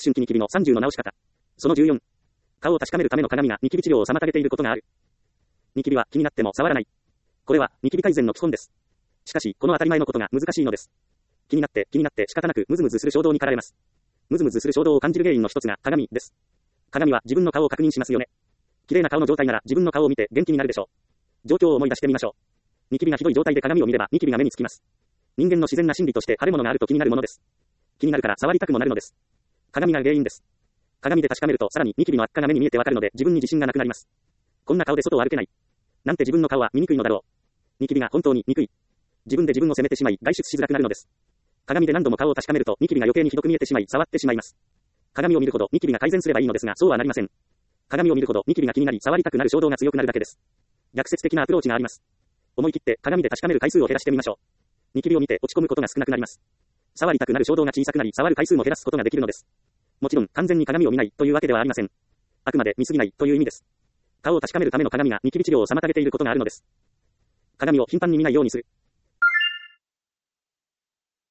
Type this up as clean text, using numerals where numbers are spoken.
春期ニキビの30の直し方。その14。顔を確かめるための鏡がニキビ治療を妨げていることがある。ニキビは気になっても触らない。これはニキビ改善の基本です。しかし、この当たり前のことが難しいのです。気になって仕方なくムズムズする衝動に駆られます。ムズムズする衝動を感じる原因の一つが鏡です。鏡は自分の顔を確認しますよね。綺麗な顔の状態なら自分の顔を見て元気になるでしょう。状況を思い出してみましょう。ニキビがひどい状態で鏡を見ればニキビが目につきます。人間の自然な心理として腫れ物があると気になるものです。気になるから触りたくもなるのです。鏡が原因です。鏡で確かめるとさらにニキビの悪化が目に見えてわかるので自分に自信がなくなります。こんな顔で外を歩けない。なんて自分の顔は醜いのだろう。ニキビが本当に憎い。自分で自分を責めてしまい外出しづらくなるのです。鏡で何度も顔を確かめるとニキビが余計にひどく見えてしまい触ってしまいます。鏡を見るほどニキビが改善すればいいのですがそうはなりません。鏡を見るほどニキビが気になり触りたくなる衝動が強くなるだけです。逆説的なアプローチがあります。思い切って鏡で確かめる回数を減らしてみましょう。ニキビを見て落ち込むことが少なくなります。触りたくなる衝動が小さくなり触る回数も減らすことができるのです。もちろん完全に鏡を見ないというわけではありません。あくまで見すぎないという意味です。顔を確かめるための鏡がニキビ治療を妨げていることがあるのです。鏡を頻繁に見ないようにする。